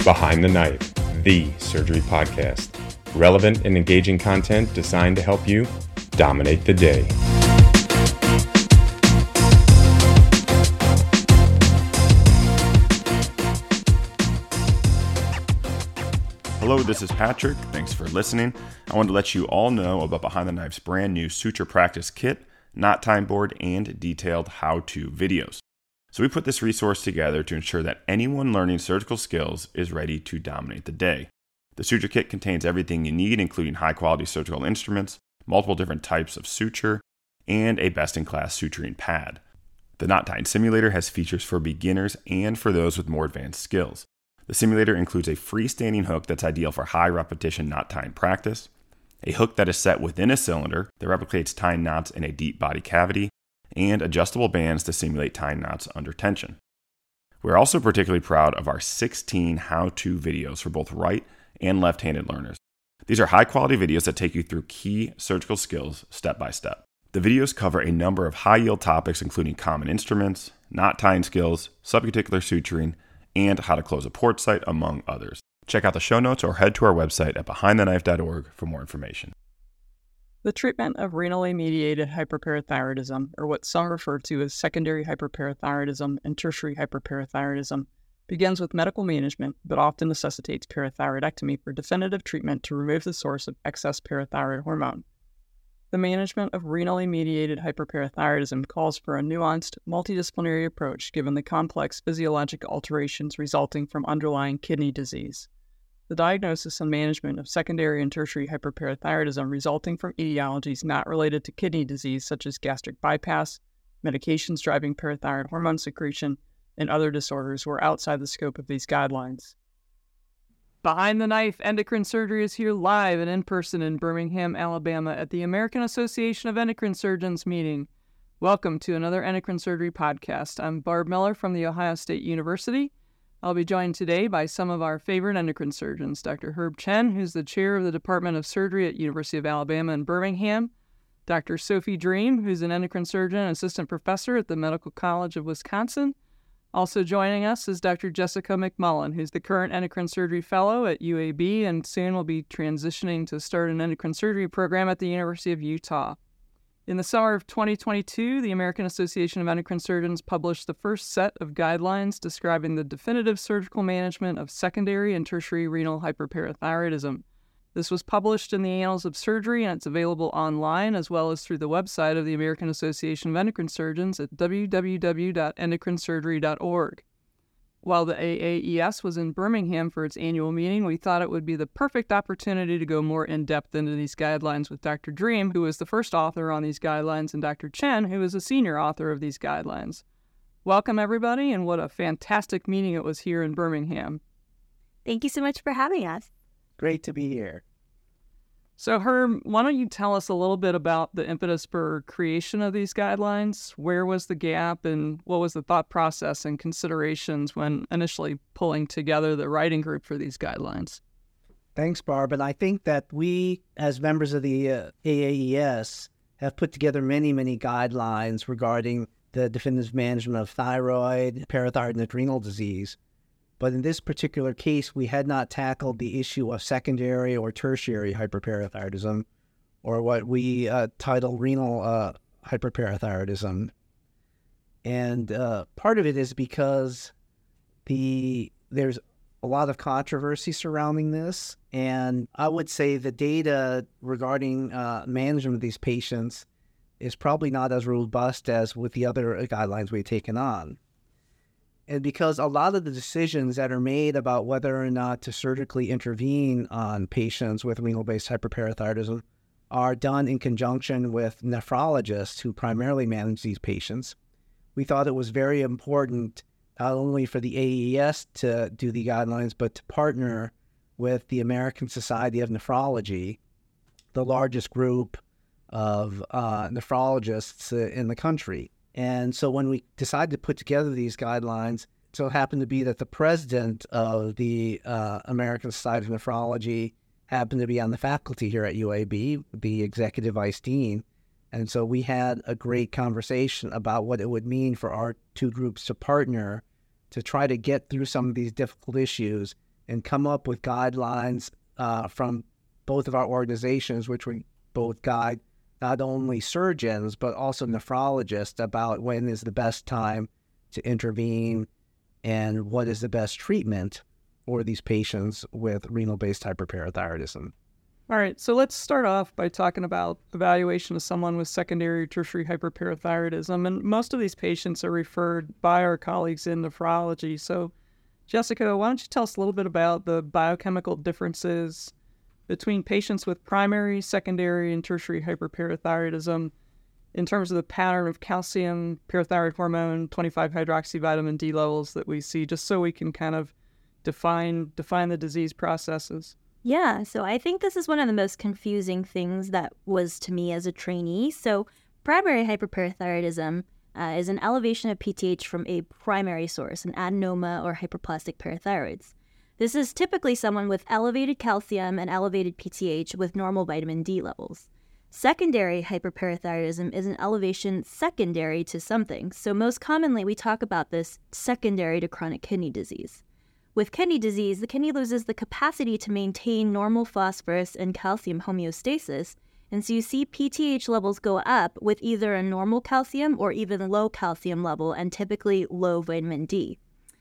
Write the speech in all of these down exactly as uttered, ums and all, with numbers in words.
Behind the Knife, the surgery podcast. Relevant and engaging content designed to help you dominate the day. Hello, this is Patrick. Thanks for listening. I wanted to let you all know about Behind the Knife's brand new suture practice kit, knot tying board, and detailed how-to videos. So we put this resource together to ensure that anyone learning surgical skills is ready to dominate the day. The suture kit contains everything you need, including high-quality surgical instruments, multiple different types of suture, and a best-in-class suturing pad. The knot tying simulator has features for beginners and for those with more advanced skills. The simulator includes a freestanding hook that's ideal for high repetition knot tying practice, a hook that is set within a cylinder that replicates tying knots in a deep body cavity, and adjustable bands to simulate tying knots under tension. We're also particularly proud of our sixteen how-to videos for both right and left-handed learners. These are high-quality videos that take you through key surgical skills step by step. The videos cover a number of high-yield topics including common instruments, knot tying skills, subcuticular suturing, and how to close a port site, among others. Check out the show notes or head to our website at behind the knife dot org for more information. The treatment of renally mediated hyperparathyroidism, or what some refer to as secondary hyperparathyroidism and tertiary hyperparathyroidism, begins with medical management but often necessitates parathyroidectomy for definitive treatment to remove the source of excess parathyroid hormone. The management of renally mediated hyperparathyroidism calls for a nuanced, multidisciplinary approach given the complex physiologic alterations resulting from underlying kidney disease. The diagnosis and management of secondary and tertiary hyperparathyroidism resulting from etiologies not related to kidney disease such as gastric bypass, medications driving parathyroid hormone secretion, and other disorders were outside the scope of these guidelines. Behind the Knife Endocrine Surgery is here live and in person in Birmingham, Alabama at the American Association of Endocrine Surgeons meeting. Welcome to another Endocrine Surgery podcast. I'm Barb Miller from The Ohio State University. I'll be joined today by some of our favorite endocrine surgeons, Doctor Herb Chen, who's the chair of the Department of Surgery at University of Alabama in Birmingham, Doctor Sophie Dream, who's an endocrine surgeon and assistant professor at the Medical College of Wisconsin. Also joining us is Doctor Jessica McMullen, who's the current endocrine surgery fellow at U A B and soon will be transitioning to start an endocrine surgery program at the University of Utah. In the summer of twenty twenty-two, the American Association of Endocrine Surgeons published the first set of guidelines describing the definitive surgical management of secondary and tertiary renal hyperparathyroidism. This was published in the Annals of Surgery, and it's available online as well as through the website of the American Association of Endocrine Surgeons at w w w dot endocrine surgery dot org. While the A A E S was in Birmingham for its annual meeting, we thought it would be the perfect opportunity to go more in-depth into these guidelines with Doctor Dream, who was the first author on these guidelines, and Doctor Chen, who is a senior author of these guidelines. Welcome, everybody, and what a fantastic meeting it was here in Birmingham. Thank you so much for having us. Great to be here. So, Herb, why don't you tell us a little bit about the impetus for creation of these guidelines? Where was the gap, and what was the thought process and considerations when initially pulling together the writing group for these guidelines? Thanks, Barb. And I think that we, as members of the uh, A A E S, have put together many, many guidelines regarding the definitive management of thyroid, parathyroid, and adrenal disease. But in this particular case, we had not tackled the issue of secondary or tertiary hyperparathyroidism, or what we uh, title renal uh, hyperparathyroidism. And uh, part of it is because the there's a lot of controversy surrounding this, and I would say the data regarding uh, management of these patients is probably not as robust as with the other guidelines we've taken on. And because a lot of the decisions that are made about whether or not to surgically intervene on patients with renal-based hyperparathyroidism are done in conjunction with nephrologists who primarily manage these patients, we thought it was very important not only for the A A E S to do the guidelines, but to partner with the American Society of Nephrology, the largest group of uh, nephrologists uh, in the country. And so when we decided to put together these guidelines, it so happened to be that the president of the uh, American Society of Nephrology happened to be on the faculty here at U A B, the executive vice dean. And so we had a great conversation about what it would mean for our two groups to partner to try to get through some of these difficult issues and come up with guidelines uh, from both of our organizations, which we both guide not only surgeons, but also nephrologists about when is the best time to intervene and what is the best treatment for these patients with renal-based hyperparathyroidism. All right, so let's start off by talking about evaluation of someone with secondary or tertiary hyperparathyroidism. And most of these patients are referred by our colleagues in nephrology. So, Jessica, why don't you tell us a little bit about the biochemical differences between patients with primary, secondary, and tertiary hyperparathyroidism in terms of the pattern of calcium, parathyroid hormone, twenty-five hydroxyvitamin D levels that we see, just so we can kind of define define the disease processes? Yeah, so I think this is one of the most confusing things that was to me as a trainee. So primary hyperparathyroidism uh, is an elevation of P T H from a primary source, an adenoma or hyperplastic parathyroids. This is typically someone with elevated calcium and elevated P T H with normal vitamin D levels. Secondary hyperparathyroidism is an elevation secondary to something. So most commonly, we talk about this secondary to chronic kidney disease. With kidney disease, the kidney loses the capacity to maintain normal phosphorus and calcium homeostasis, and so you see P T H levels go up with either a normal calcium or even low calcium level, and typically low vitamin D.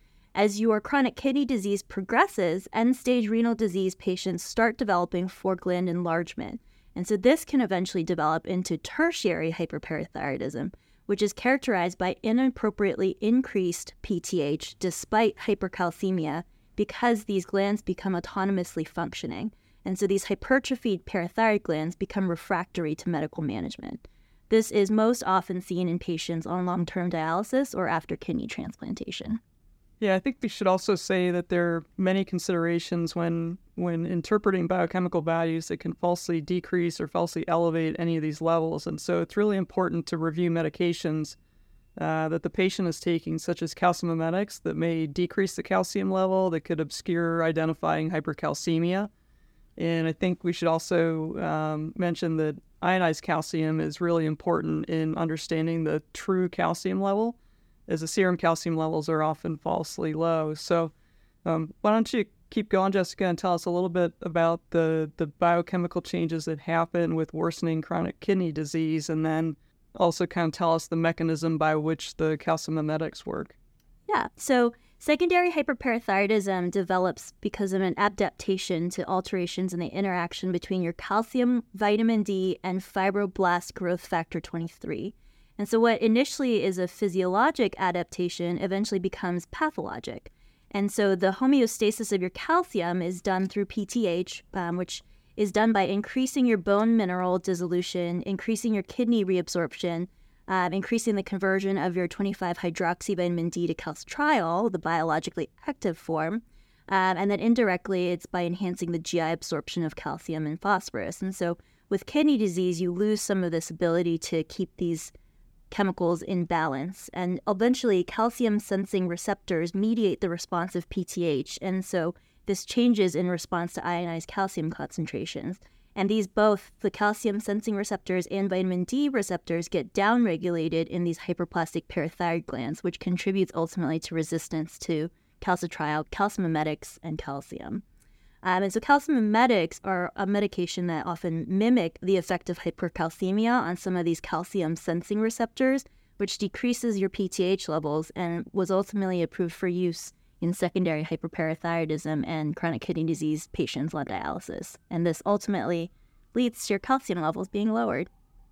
As your chronic kidney disease progresses, end-stage renal disease patients start developing foregland enlargement, and so this can eventually develop into tertiary hyperparathyroidism, which is characterized by inappropriately increased P T H despite hypercalcemia because these glands become autonomously functioning. And so these hypertrophied parathyroid glands become refractory to medical management. This is most often seen in patients on long-term dialysis or after kidney transplantation. Yeah, I think we should also say that there are many considerations when when interpreting biochemical values that can falsely decrease or falsely elevate any of these levels. And so it's really important to review medications uh, that the patient is taking, such as calcimimetics, that may decrease the calcium level, that could obscure identifying hypercalcemia. And I think we should also um, mention that ionized calcium is really important in understanding the true calcium level, as the serum calcium levels are often falsely low. So um, why don't you keep going, Jessica, and tell us a little bit about the, the biochemical changes that happen with worsening chronic kidney disease, and then also kind of tell us the mechanism by which the calcimimetics work. Yeah, so secondary hyperparathyroidism develops because of an adaptation to alterations in the interaction between your calcium, vitamin D, and fibroblast growth factor twenty-three. And so what initially is a physiologic adaptation eventually becomes pathologic. And so the homeostasis of your calcium is done through P T H, um, which is done by increasing your bone mineral dissolution, increasing your kidney reabsorption, um, increasing the conversion of your twenty-five hydroxyvitamin D to calcitriol, the biologically active form. Um, and then indirectly, it's by enhancing the G I absorption of calcium and phosphorus. And so with kidney disease, you lose some of this ability to keep these chemicals in balance, and eventually calcium sensing receptors mediate the response of P T H, and so this changes in response to ionized calcium concentrations. And these both, the calcium sensing receptors and vitamin D receptors, get downregulated in these hyperplastic parathyroid glands, which contributes ultimately to resistance to calcitriol, calcimimetics, and calcium. Um, and so calcimimetics are a medication that often mimic the effect of hypercalcemia on some of these calcium sensing receptors, which decreases your P T H levels and was ultimately approved for use in secondary hyperparathyroidism and chronic kidney disease patients on dialysis. And this ultimately leads to your calcium levels being lowered.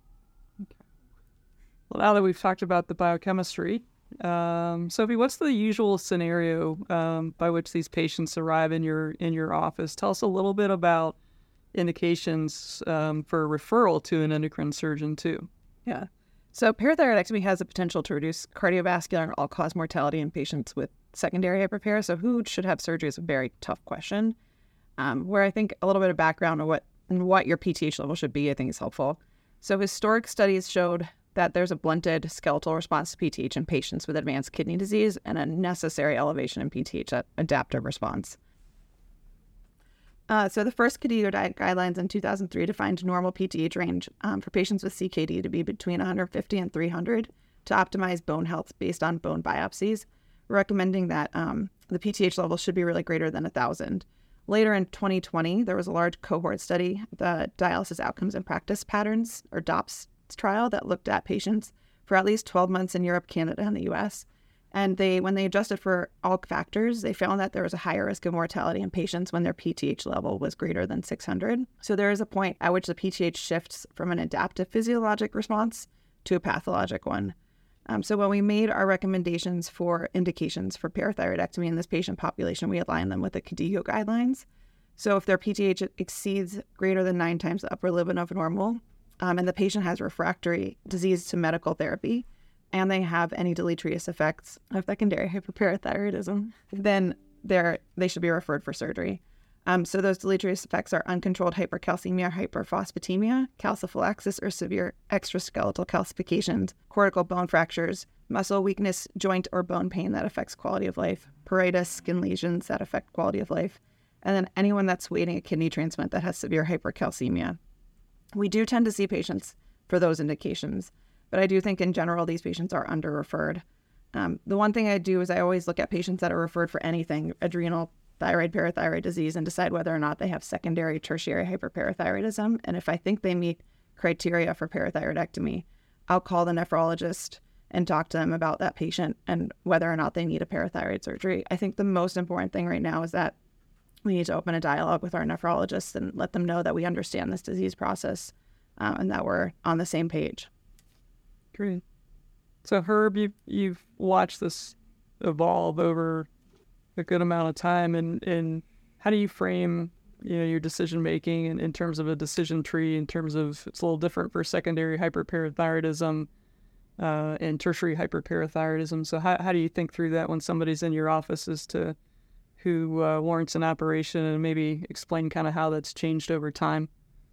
Okay. Well, now that we've talked about the biochemistry, Um, Sophie, what's the usual scenario um, by which these patients arrive in your in your office? Tell us a little bit about indications um, for referral to an endocrine surgeon too. Yeah. So parathyroidectomy has the potential to reduce cardiovascular and all-cause mortality in patients with secondary hyperpara. So who should have surgery is a very tough question. Um, where I think a little bit of background on what and what your P T H level should be, I think is helpful. So historic studies showed that there's a blunted skeletal response to P T H in patients with advanced kidney disease and a necessary elevation in P T H, that adaptive response. Uh, so the first KDIGO diet guidelines in two thousand three defined normal P T H range um, for patients with C K D to be between one hundred fifty and three hundred to optimize bone health based on bone biopsies, recommending that um, the P T H level should be really greater than one thousand. Later in twenty twenty, there was a large cohort study, the Dialysis Outcomes and Practice Patterns, or DOPS trial, that looked at patients for at least twelve months in Europe, Canada, and the U S. And they, when they adjusted for all factors, they found that there was a higher risk of mortality in patients when their P T H level was greater than six hundred. So there is a point at which the P T H shifts from an adaptive physiologic response to a pathologic one. Um, so when we made our recommendations for indications for parathyroidectomy in this patient population, we aligned them with the KDIGO guidelines. So if their P T H exceeds greater than nine times the upper limit of normal, um, and the patient has refractory disease to medical therapy, and they have any deleterious effects of secondary hyperparathyroidism, then they're, they should be referred for surgery. Um, so those deleterious effects are uncontrolled hypercalcemia, hyperphosphatemia, calciphylaxis or severe extraskeletal calcifications, cortical bone fractures, muscle weakness, joint or bone pain that affects quality of life, pruritus, skin lesions that affect quality of life, and then anyone that's waiting a kidney transplant that has severe hypercalcemia. We do tend to see patients for those indications, but I do think in general these patients are under-referred. Um, the one thing I do is I always look at patients that are referred for anything, adrenal, thyroid, parathyroid disease, and decide whether or not they have secondary, tertiary hyperparathyroidism. And if I think they meet criteria for parathyroidectomy, I'll call the nephrologist and talk to them about that patient and whether or not they need a parathyroid surgery. I think the most important thing right now is that we need to open a dialogue with our nephrologists and let them know that we understand this disease process uh, and that we're on the same page. Great. So Herb, you've, you've watched this evolve over a good amount of time, and, and how do you frame, you know, your decision making in, in terms of a decision tree, in terms of it's a little different for secondary hyperparathyroidism uh, and tertiary hyperparathyroidism. So how how do you think through that when somebody's in your office as to who uh, warrants an operation, and maybe explain kind of how that's changed over time?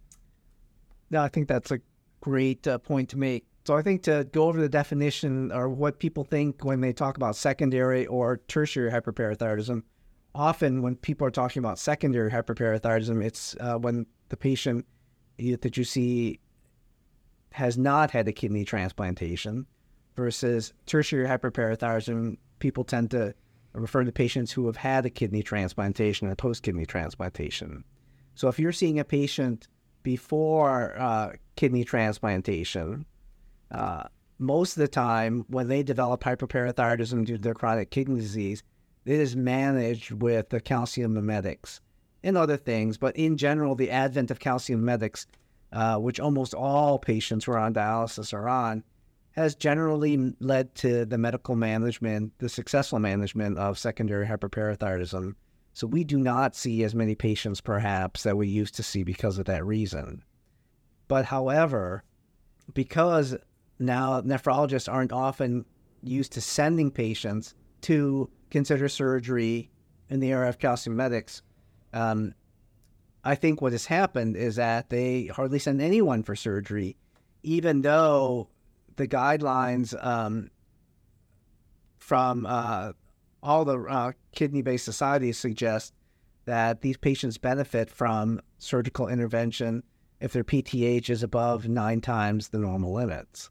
No, I think that's a great uh, point to make. So I think to go over the definition or what people think when they talk about secondary or tertiary hyperparathyroidism, often when people are talking about secondary hyperparathyroidism, it's uh, when the patient that you see has not had a kidney transplantation, versus tertiary hyperparathyroidism, people tend to refer to patients who have had a kidney transplantation and post-kidney transplantation. So if you're seeing a patient before uh, kidney transplantation, Uh, most of the time, when they develop hyperparathyroidism due to their chronic kidney disease, it is managed with the calcium mimetics and other things. But in general, the advent of calcium mimetics, uh, which almost all patients who are on dialysis are on, has generally led to the medical management, the successful management of secondary hyperparathyroidism. So we do not see as many patients, perhaps, that we used to see because of that reason. But however, because now nephrologists aren't often used to sending patients to consider surgery in the area of calcium mimetics, um, I think what has happened is that they hardly send anyone for surgery, even though the guidelines um, from uh, all the uh, kidney-based societies suggest that these patients benefit from surgical intervention if their P T H is above nine times the normal limits.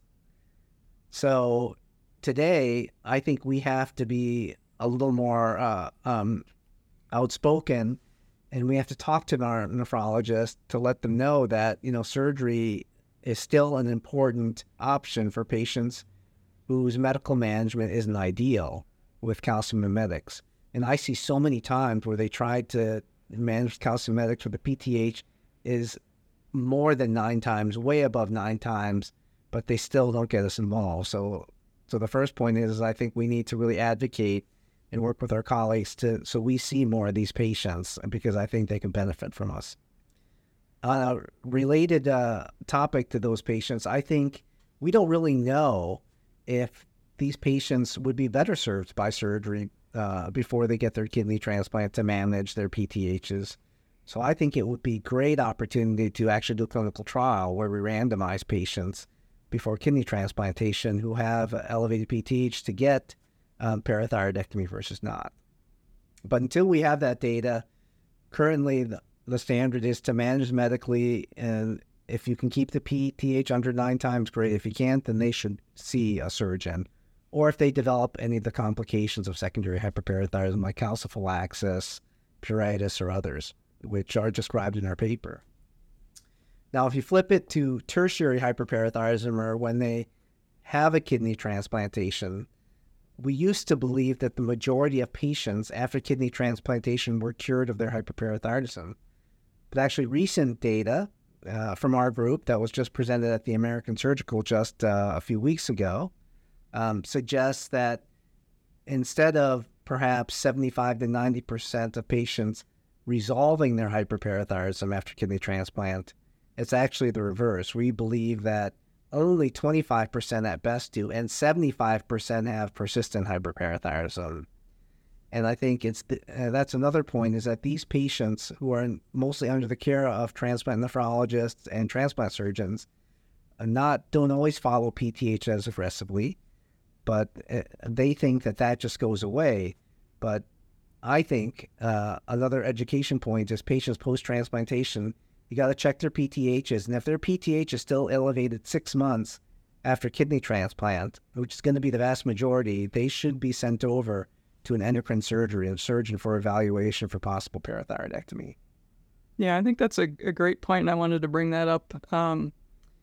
So today, I think we have to be a little more uh, um, outspoken, and we have to talk to our nephrologist to let them know that, you know, surgery is still an important option for patients whose medical management isn't ideal with calcium mimetics. And I see so many times where they tried to manage calcium mimetics where the P T H is more than nine times, way above nine times, but they still don't get us involved. So so the first point is, is I think we need to really advocate and work with our colleagues to so we see more of these patients, because I think they can benefit from us. On a related uh, topic to those patients, I think we don't really know if these patients would be better served by surgery uh, before they get their kidney transplant to manage their P T Hs. So I think it would be a great opportunity to actually do a clinical trial where we randomize patients before kidney transplantation who have elevated P T H to get um, parathyroidectomy versus not. But until we have that data, currently the, the standard is to manage medically, and if you can keep the P T H under nine times, great. If you can't, then they should see a surgeon or if they develop any of the complications of secondary hyperparathyroidism like calciphylaxis, pruritus, or others, which are described in our paper. Now, if you flip it to tertiary hyperparathyroidism, or when they have a kidney transplantation, we used to believe that the majority of patients after kidney transplantation were cured of their hyperparathyroidism. But actually recent data uh, from our group that was just presented at the American Surgical just uh, a few weeks ago um, suggests that instead of perhaps seventy-five to ninety percent of patients resolving their hyperparathyroidism after kidney transplant, it's actually the reverse. We believe that only twenty-five percent at best do, and seventy-five percent have persistent hyperparathyroidism. And I think it's the, uh, that's another point, is that these patients who are in, mostly under the care of transplant nephrologists and transplant surgeons are not don't always follow P T H as aggressively, but uh, they think that that just goes away. But I think uh, another education point is patients post-transplantation, you got to check their P T Hs. And if their P T H is still elevated six months after kidney transplant, which is going to be the vast majority, they should be sent over to an endocrine surgery and surgeon for evaluation for possible parathyroidectomy. Yeah, I think that's a, a great point, and I wanted to bring that up. Um,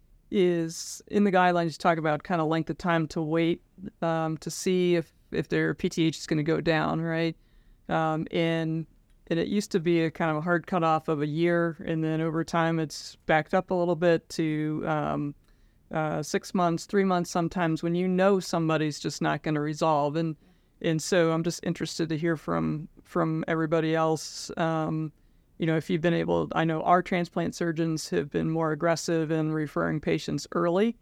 is in the guidelines, you talk about kind of length of time to wait um, to see if, if their P T H is going to go down, right? Um, and And it used to be a kind of a hard cutoff of a year, and then over time it's backed up a little bit to um, uh, six months, three months sometimes, when you know somebody's just not going to resolve. And and so I'm just interested to hear from from everybody else. Um, you know, if you've been able, I know our transplant surgeons have been more aggressive in referring patients early.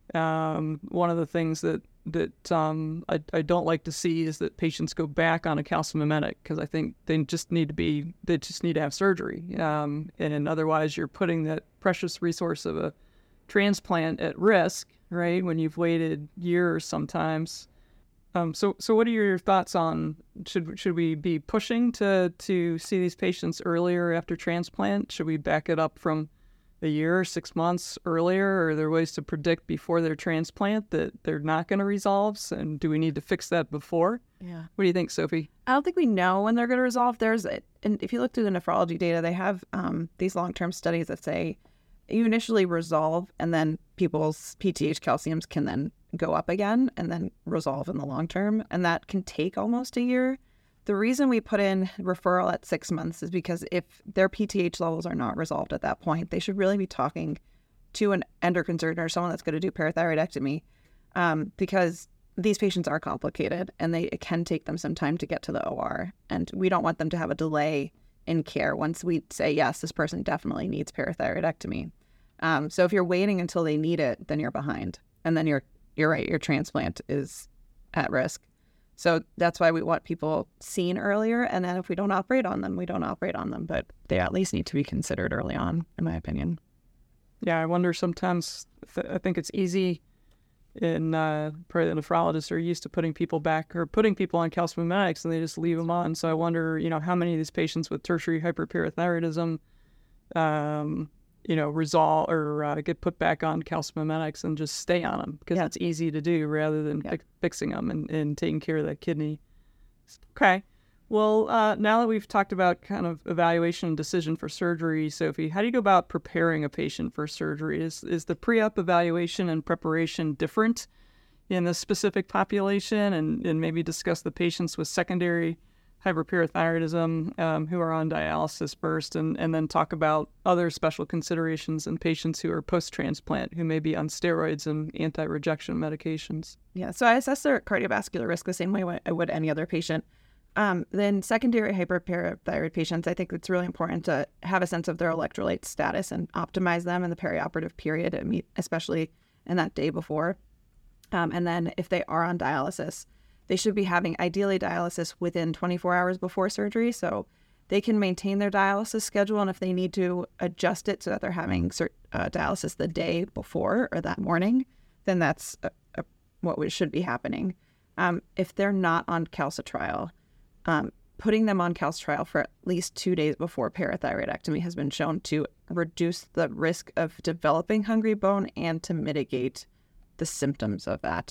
Um, one of the things that that um, I, I don't like to see is that patients go back on a calcimimetic, because I think they just need to be, they just need to have surgery. Um, and otherwise you're putting that precious resource of a transplant at risk, right, when you've waited years sometimes. Um, so so what are your thoughts on, should should we be pushing to, to see these patients earlier after transplant? Should we back it up from a year or six months earlier? Or are there ways to predict before their transplant that they're not going to resolve? And do we need to fix that before? Yeah. What do you think, Sophie? I don't think we know when they're going to resolve. There's, and if you look through the nephrology data, they have um, these long-term studies that say you initially resolve, and then people's P T H calciums can then go up again and then resolve in the long term. And that can take almost a year. The reason we put in referral at six months is because if their P T H levels are not resolved at that point, they should really be talking to an endocrine surgeon or someone that's going to do parathyroidectomy, um, because these patients are complicated and they it can take them some time to get to the O R. And we don't want them to have a delay in care once we say, yes, this person definitely needs parathyroidectomy. Um, so if you're waiting until they need it, then you're behind. And then you're, you're right, your transplant is at risk. So that's why we want people seen earlier. And then if we don't operate on them, we don't operate on them. But they at least need to be considered early on, in my opinion. Yeah, I wonder sometimes, th- I think it's easy in, uh, probably the nephrologists are used to putting people back or putting people on calcimimetics and they just leave them on. So I wonder, you know, how many of these patients with tertiary hyperparathyroidism, um, you know, resolve or uh, get put back on calcimimetics and just stay on them, because yeah. it's easy to do rather than yeah. fi- fixing them and, and taking care of that kidney. Okay. Well, uh, now that we've talked about kind of evaluation and decision for surgery, Sophie, how do you go about preparing a patient for surgery? Is is the pre-op evaluation and preparation different in the specific population? And, and maybe discuss the patients with secondary hyperparathyroidism um, who are on dialysis first, and, and then talk about other special considerations in patients who are post-transplant, who may be on steroids and anti-rejection medications. Yeah, so I assess their cardiovascular risk the same way I would any other patient. Um, then secondary hyperparathyroid patients, I think it's really important to have a sense of their electrolyte status and optimize them in the perioperative period, especially in that day before. Um, and then if they are on dialysis, they should be having ideally dialysis within twenty-four hours before surgery, so they can maintain their dialysis schedule. And if they need to adjust it so that they're having uh, dialysis the day before or that morning, then that's a, a, what should be happening. Um, if they're not on calcitriol, um, putting them on calcitriol for at least two days before parathyroidectomy has been shown to reduce the risk of developing hungry bone and to mitigate the symptoms of that.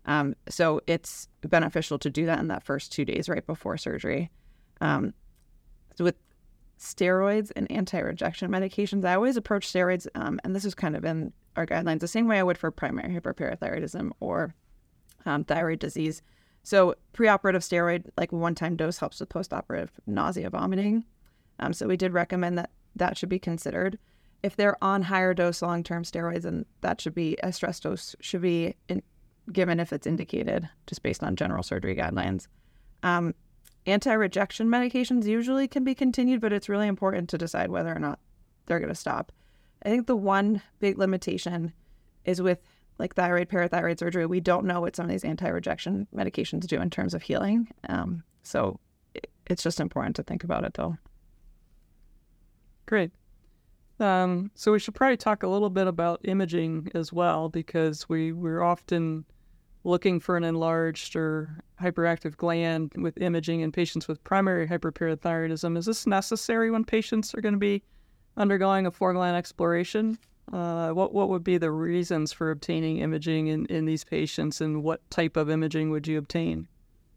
Um, so it's beneficial to do that in that first two days right before surgery. Um, so with steroids and anti-rejection medications, I always approach steroids, um, and this is kind of in our guidelines, the same way I would for primary hyperparathyroidism or um, thyroid disease. So preoperative steroid, like one-time dose, helps with postoperative nausea, vomiting. Um, so we did recommend that that should be considered. If they're on higher dose long-term steroids, then that should be, a stress dose should be in, given if it's indicated, just based on general surgery guidelines. Um, Anti-rejection medications usually can be continued, but it's really important to decide whether or not they're going to stop. I think the one big limitation is with like thyroid, parathyroid surgery, we don't know what some of these anti-rejection medications do in terms of healing. Um, so it, it's just important to think about it, though. Great. Um, so we should probably talk a little bit about imaging as well, because we, we're often looking for an enlarged or hyperactive gland with imaging in patients with primary hyperparathyroidism. Is this necessary when patients are going to be undergoing a four-gland exploration? Uh, what what would be the reasons for obtaining imaging in, in these patients, and what type of imaging would you obtain?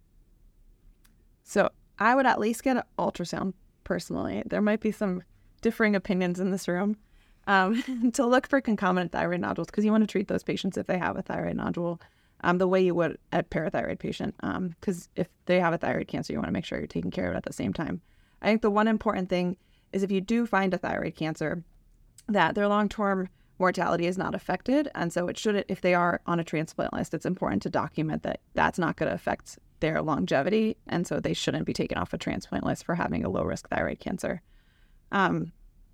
So I would at least get an ultrasound personally. There might be some differing opinions in this room um, to look for concomitant thyroid nodules, because you want to treat those patients if they have a thyroid nodule Um, the way you would a parathyroid patient, because um, if they have a thyroid cancer, you want to make sure you're taking care of it at the same time. I think the one important thing is if you do find a thyroid cancer, that their long-term mortality is not affected. And so it shouldn't, if they are on a transplant list, it's important to document that that's not going to affect their longevity. And so they shouldn't be taken off a transplant list for having a low-risk thyroid cancer. Um,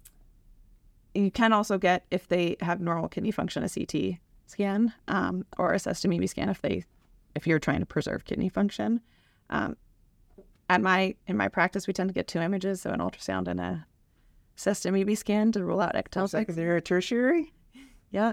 you can also get, if they have normal kidney function, a C T scan um, or a sestamibi scan if they if you're trying to preserve kidney function. Um, at my in my practice, we tend to get two images, so an ultrasound and a sestamibi scan to rule out ectopics. Secondary or tertiary? Yeah,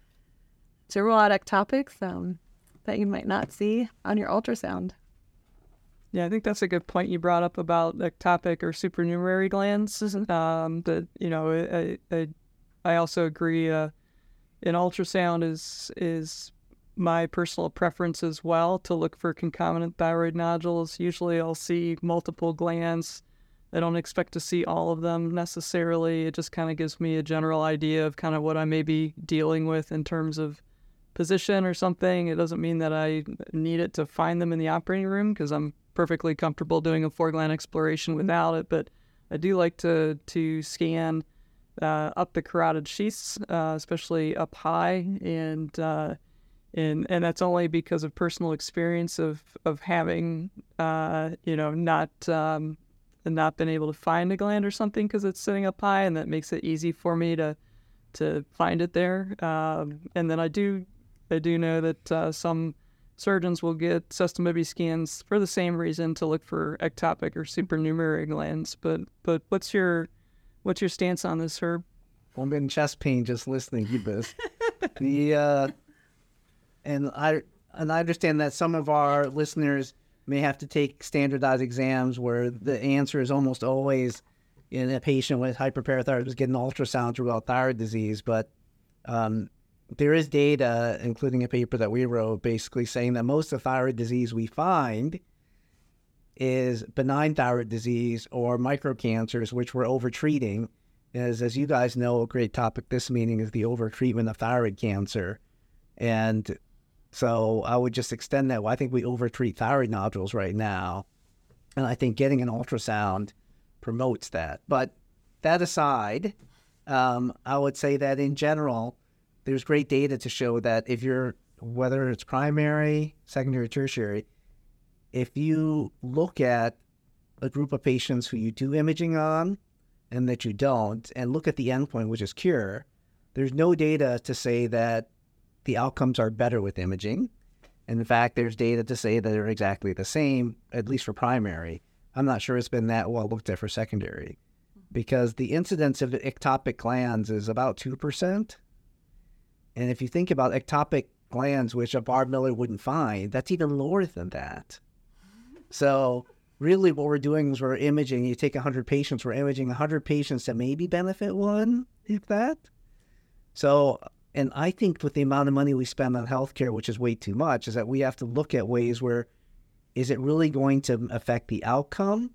to rule out ectopics um, that you might not see on your ultrasound. Yeah, I think that's a good point you brought up about ectopic or supernumerary glands. Mm-hmm. Um, that you know, I I, I also agree. Uh, An ultrasound is is my personal preference as well, to look for concomitant thyroid nodules. Usually I'll see multiple glands. I don't expect to see all of them necessarily. It just kind of gives me a general idea of kind of what I may be dealing with in terms of position or something. It doesn't mean that I need it to find them in the operating room, because I'm perfectly comfortable doing a four-gland exploration without it, but I do like to, to scan Uh, up the carotid sheaths, uh, especially up high, and uh, and and that's only because of personal experience of of having uh, you know not um, not been able to find a gland or something because it's sitting up high, and that makes it easy for me to to find it there. Um, and then I do I do know that uh, some surgeons will get sestamibi scans for the same reason, to look for ectopic or supernumerary glands. But but what's your What's your stance on this, Herb? Well, I'm getting chest pain just listening to this. the uh, and I and I understand that some of our listeners may have to take standardized exams where the answer is almost always in a patient with hyperparathyroidism getting an ultrasound to rule out thyroid disease. But um, there is data, including a paper that we wrote, basically saying that most of the thyroid disease we find is benign thyroid disease or microcancers, which we're overtreating. As, as you guys know, a great topic this meeting is the overtreatment of thyroid cancer. And so I would just extend that. Well, I think we overtreat thyroid nodules right now. And I think getting an ultrasound promotes that. But that aside, um, I would say that in general, there's great data to show that if you're, whether it's primary, secondary, tertiary, if you look at a group of patients who you do imaging on and that you don't, and look at the endpoint, which is cure, there's no data to say that the outcomes are better with imaging. And in fact, there's data to say that they're exactly the same, at least for primary. I'm not sure it's been that well looked at for secondary, because the incidence of ectopic glands is about two percent. And if you think about ectopic glands, which a Barb Miller wouldn't find, that's even lower than that. So really what we're doing is we're imaging. You take one hundred patients, we're imaging one hundred patients that maybe benefit one, if that. So And I think with the amount of money we spend on healthcare, which is way too much, is that we have to look at ways where, is it really going to affect the outcome,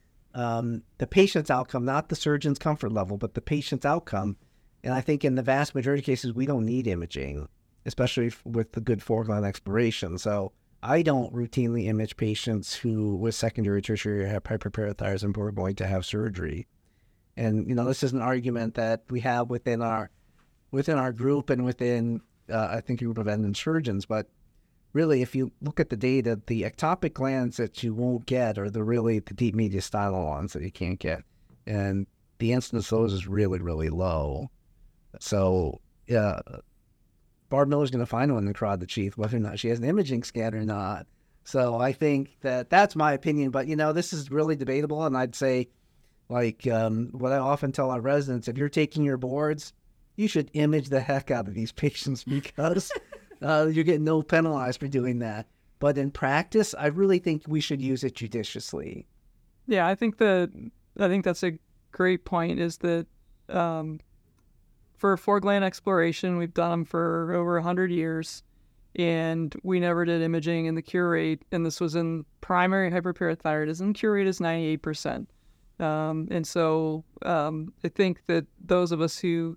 um, the patient's outcome, not the surgeon's comfort level, but the patient's outcome. And I think in the vast majority of cases, we don't need imaging, especially with the good foregone exploration. So I don't routinely image patients who with secondary, tertiary hyperparathyroidism who are going to have surgery. And, you know, this is an argument that we have within our within our group and within, uh, I think, a group of endo surgeons. But really, if you look at the data, the ectopic glands that you won't get are the really the deep mediastinal ones that you can't get. And the incidence of those is really, really low. So, yeah, Barb Miller's going to find one in the carotid sheath, whether or not she has an imaging scan or not. So I think that that's my opinion. But, you know, this is really debatable. And I'd say, like, um, what I often tell our residents, if you're taking your boards, you should image the heck out of these patients because uh, you're getting no penalized for doing that. But in practice, I really think we should use it judiciously. Yeah, I think that I think that's a great point. Is that um, for four-gland exploration, we've done them for over a hundred years, and we never did imaging. And the cure rate, and this was in primary hyperparathyroidism, cure rate is ninety-eight percent. Um, and so um, I think that those of us who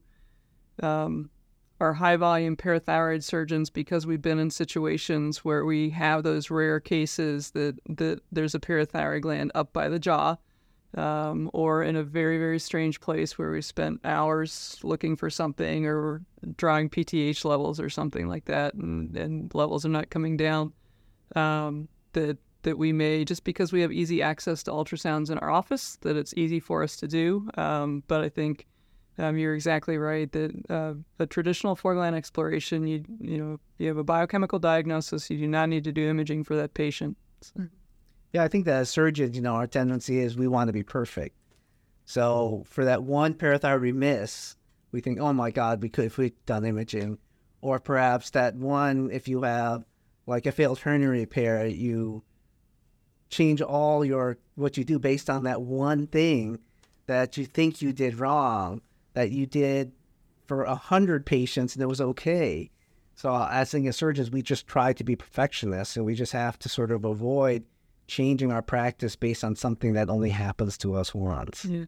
um, are high-volume parathyroid surgeons, because we've been in situations where we have those rare cases that, that there's a parathyroid gland up by the jaw, um, or in a very, very strange place where we spent hours looking for something or drawing P T H levels or something like that, and, and levels are not coming down, um, that that we may, just because we have easy access to ultrasounds in our office, that it's easy for us to do. Um, but I think um, you're exactly right that uh, a traditional four-gland exploration, you you know, you have a biochemical diagnosis, you do not need to do imaging for that patient. So. Yeah, I think that as surgeons, you know, our tendency is we want to be perfect. So for that one parathyroid we miss, we think, oh my God, we could if we'd done imaging. Or perhaps that one, if you have like a failed hernia repair, you change all your what you do based on that one thing that you think you did wrong, that you did for a hundred patients and it was okay. So as as surgeons, we just try to be perfectionists, and we just have to sort of avoid changing our practice based on something that only happens to us once. Yeah.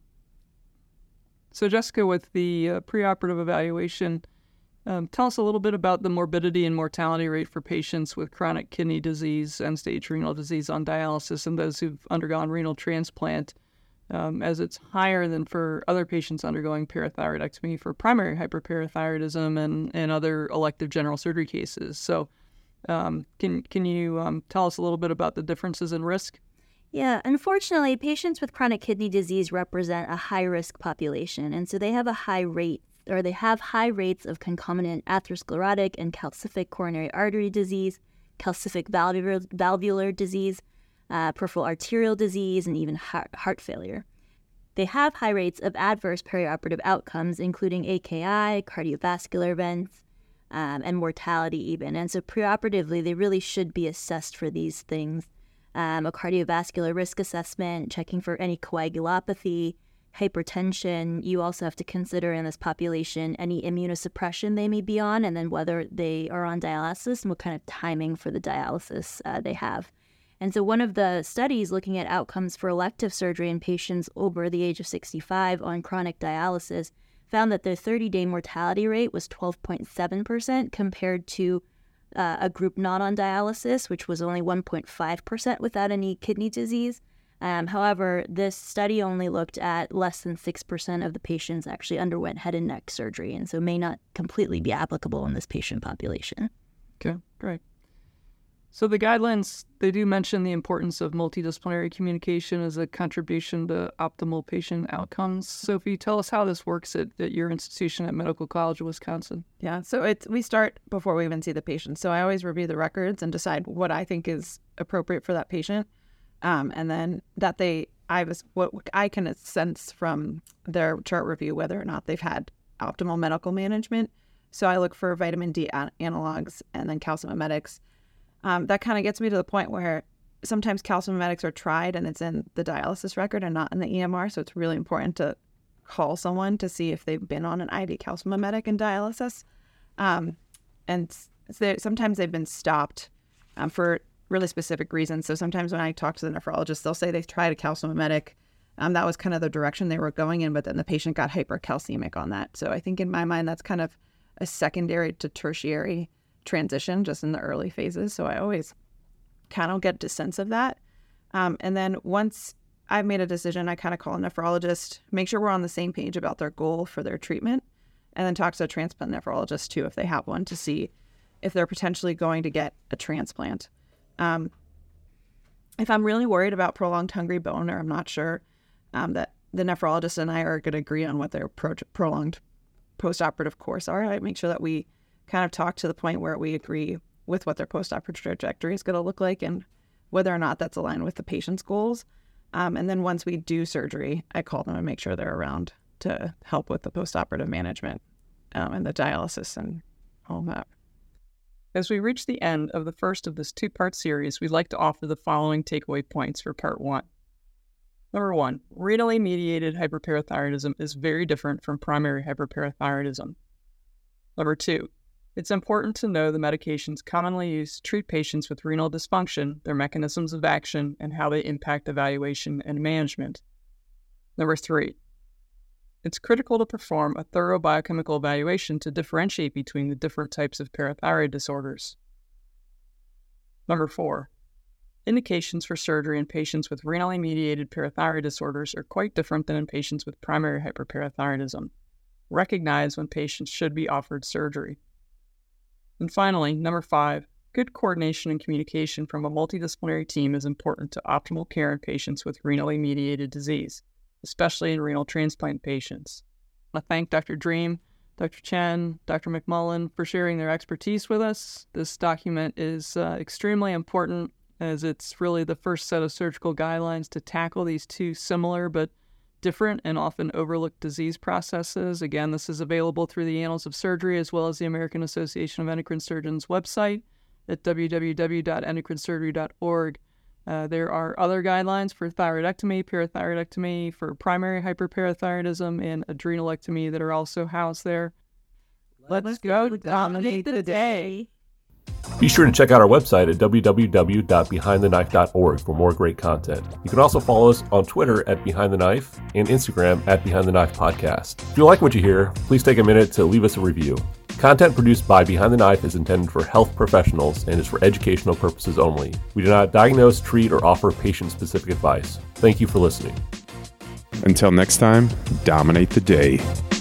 So Jessica, with the uh, preoperative evaluation, Um, tell us a little bit about the morbidity and mortality rate for patients with chronic kidney disease, end-stage renal disease on dialysis, and those who've undergone renal transplant, um, as it's higher than for other patients undergoing parathyroidectomy for primary hyperparathyroidism and, and other elective general surgery cases. So um, can, can you um, tell us a little bit about the differences in risk? Yeah, unfortunately, patients with chronic kidney disease represent a high-risk population, and so they have a high rate or they have high rates of concomitant atherosclerotic and calcific coronary artery disease, calcific valvular, valvular disease, uh, peripheral arterial disease, and even heart, heart failure. They have high rates of adverse perioperative outcomes, including A K I, cardiovascular events, um, and mortality even. And so preoperatively, they really should be assessed for these things. Um, a cardiovascular risk assessment, checking for any coagulopathy, hypertension. You also have to consider in this population any immunosuppression they may be on, and then whether they are on dialysis and what kind of timing for the dialysis uh, they have. And so one of the studies looking at outcomes for elective surgery in patients over the age of sixty-five on chronic dialysis found that their thirty-day mortality rate was twelve point seven percent compared to uh, a group not on dialysis, which was only one point five percent without any kidney disease. Um, however, this study only looked at less than six percent of the patients actually underwent head and neck surgery, and so may not completely be applicable in this patient population. Okay, great. So the guidelines, they do mention the importance of multidisciplinary communication as a contribution to optimal patient outcomes. Sophie, tell us how this works at, at your institution at Medical College of Wisconsin. Yeah, so it's we start before we even see the patient. So I always review the records and decide what I think is appropriate for that patient. Um, and then that they, I was what I can sense from their chart review whether or not they've had optimal medical management. So I look for vitamin D an- analogs and then calcimimetics. Um, that kind of gets me to the point where sometimes calcimimetics are tried and it's in the dialysis record and not in the E M R. So it's really important to call someone to see if they've been on an I V calcimimetic in dialysis. Um, and so sometimes they've been stopped um, for really specific reasons. So sometimes when I talk to the nephrologist, they'll say they've tried a calcimimetic. Um, that was kind of the direction they were going in, but then the patient got hypercalcemic on that. So I think in my mind, that's kind of a secondary to tertiary transition just in the early phases. So I always kind of get a sense of that. Um, and then once I've made a decision, I kind of call a nephrologist, make sure we're on the same page about their goal for their treatment, and then talk to a transplant nephrologist too, if they have one, to see if they're potentially going to get a transplant. Um, if I'm really worried about prolonged hungry bone, or I'm not sure um, that the nephrologist and I are going to agree on what their pro- prolonged postoperative course are, I make sure that we kind of talk to the point where we agree with what their postoperative trajectory is going to look like and whether or not that's aligned with the patient's goals. Um, and then once we do surgery, I call them and make sure they're around to help with the postoperative management um, and the dialysis and all that. As we reach the end of the first of this two-part series, we'd like to offer the following takeaway points for part one. Number one, renally mediated hyperparathyroidism is very different from primary hyperparathyroidism. Number two, it's important to know the medications commonly used to treat patients with renal dysfunction, their mechanisms of action, and how they impact evaluation and management. Number three, it's critical to perform a thorough biochemical evaluation to differentiate between the different types of parathyroid disorders. Number four, indications for surgery in patients with renally mediated parathyroid disorders are quite different than in patients with primary hyperparathyroidism. Recognize when patients should be offered surgery. And finally, number five, good coordination and communication from a multidisciplinary team is important to optimal care in patients with renally mediated disease, especially in renal transplant patients. I want to thank Doctor Dream, Doctor Chen, Doctor McMullen for sharing their expertise with us. This document is uh, extremely important as it's really the first set of surgical guidelines to tackle these two similar but different and often overlooked disease processes. Again, this is available through the Annals of Surgery as well as the American Association of Endocrine Surgeons website at w w w dot endocrine surgery dot org. Uh, there are other guidelines for thyroidectomy, parathyroidectomy, for primary hyperparathyroidism, and adrenalectomy that are also housed there. Let's, Let's go dominate the day. Be sure to check out our website at w w w dot behind the knife dot org for more great content. You can also follow us on Twitter at Behind the Knife and Instagram at Behind the Knife Podcast. If you like what you hear, please take a minute to leave us a review. Content produced by Behind the Knife is intended for health professionals and is for educational purposes only. We do not diagnose, treat, or offer patient-specific advice. Thank you for listening. Until next time, dominate the day.